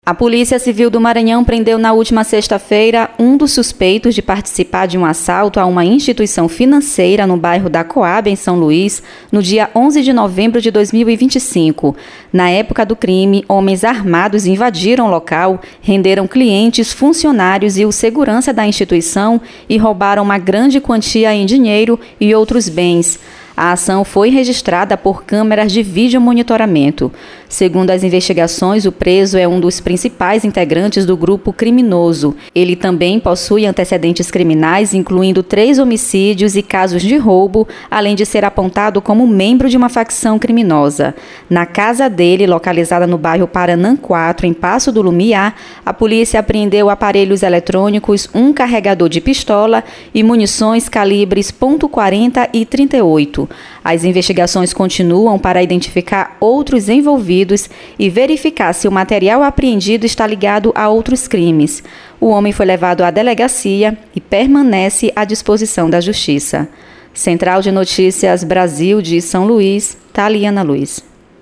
A Polícia Civil do Maranhão prendeu na última sexta-feira um dos suspeitos de participar de um assalto a uma instituição financeira no bairro da Coab, em São Luís, no dia 11 de novembro de 2025. Na época do crime, homens armados invadiram o local, renderam clientes, funcionários e o segurança da instituição e roubaram uma grande quantia em dinheiro e outros bens. A ação foi registrada por câmeras de videomonitoramento. Segundo as investigações, o preso é um dos principais integrantes do grupo criminoso. Ele também possui antecedentes criminais, incluindo 3 homicídios e casos de roubo, além de ser apontado como membro de uma facção criminosa. Na casa dele, localizada no bairro Paranã 4, em Passo do Lumiar, a polícia apreendeu aparelhos eletrônicos, um carregador de pistola e munições calibres .40 e 38. As investigações continuam para identificar outros envolvidos e verificar se o material apreendido está ligado a outros crimes. O homem foi levado à delegacia e permanece à disposição da Justiça. Central de Notícias Brasil de São Luís, Taliana Luiz.